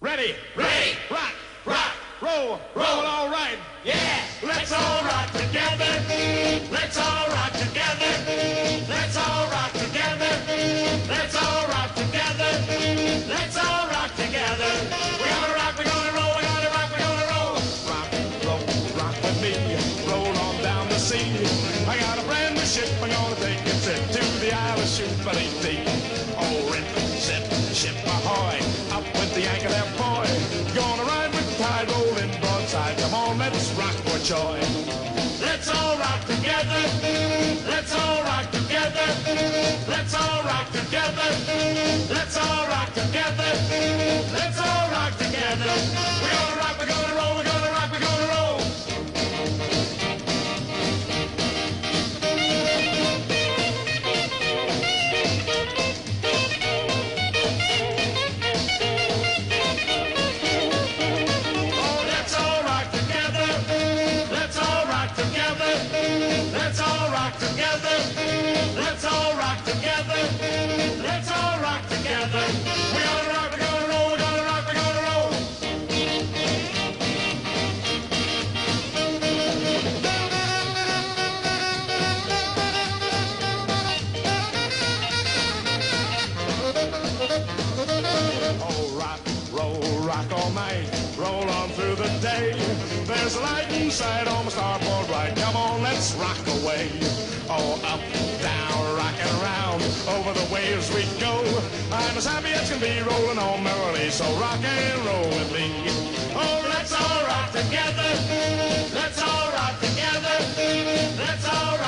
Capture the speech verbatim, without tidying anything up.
Ready? Ready. Rock. Rock. Roll. Roll. All right. Yeah. Let's all rock together. Let's all rock together. Let's all rock together. Let's all rock together. Let's all rock together. We're gonna rock, we're gonna roll, we're gonna rock, we're gonna roll. Rock, roll, rock with me. Roll on down the sea. I got a brand new ship. I'm gonna take it trip to the Isle of Shoot-Believe. Oh, rip, zip, ship ahoy. Up with the anchor there, boy. Gonna ride with the tide, rolling broadside. Come on, let's rock for joy. Let's all rock together. Let's all rock together. Let's all rock together. Let's all rock together. Let's all rock together. We're gonna rock, we're gonna roll, we're gonna rock, we're gonna roll. Oh, let's all rock together. Let's all rock together. Let's all rock together. Let's all rock together. Let's all rock together. We're gonna rock, we're gonna roll, we're gonna rock, we're gonna roll. Oh, rock, roll, rock all night. Roll on through the day. There's a light inside on the starboard right. Come on, let's rock away. Oh, up, down, rocking around. Over the waves we go. I'm as happy as can be, rolling on merrily. So rock and roll with me. Oh, let's all rock together. Let's all rock together. Let's all rock